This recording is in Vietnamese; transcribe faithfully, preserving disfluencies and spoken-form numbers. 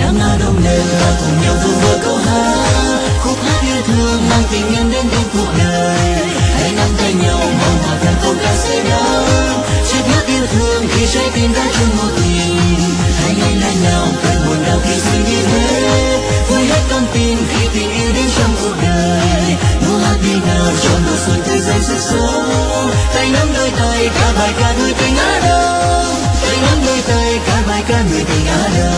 Năm nào đông nên ta cùng nhau vu vơ câu hát, khúc hát yêu thương mang tình nhân đến bên cuộc đời. Hãy nắm tay nhau mong hòa thành câu ca sẽ đón, chiếc hát yêu thương khi trái tim đã chung một tình. Hãy ngày nay nào cơn buồn đau khi sinh như thế, vui hết con tim khi tình yêu đến trong cuộc đời. Nụ hát đi nào cho mùa xuân tươi giang sức sống, tay nắm đôi tay ca bài ca người tình Á Đông, tay nắm đôi tay ca bài ca người tình Á Đông.